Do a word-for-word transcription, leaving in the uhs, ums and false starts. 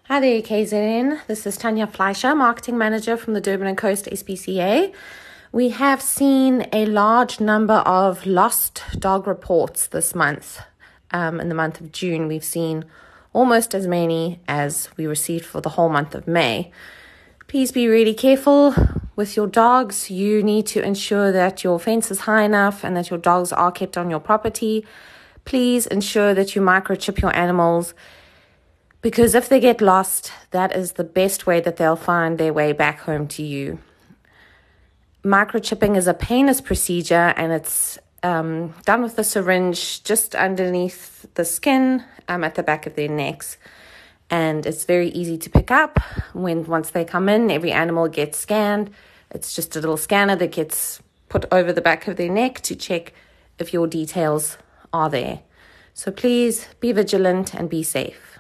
Hi there, K Z N. This is Tanya Fleischer, Marketing Manager from the Durban and Coast S P C A. We have seen a large number of lost dog reports this month. Um, in the month of June, we've seen almost as many as we received for the whole month of May. Please be really careful with your dogs. You need to ensure that your fence is high enough and that your dogs are kept on your property. Please ensure that you microchip your animals, because if they get lost, that is the best way that they'll find their way back home to you. Microchipping is a painless procedure, and it's um, done with a syringe just underneath the skin um, at the back of their necks. And it's very easy to pick up. When once they come in, every animal gets scanned. It's just a little scanner that gets put over the back of their neck to check if your details are there. So please be vigilant and be safe.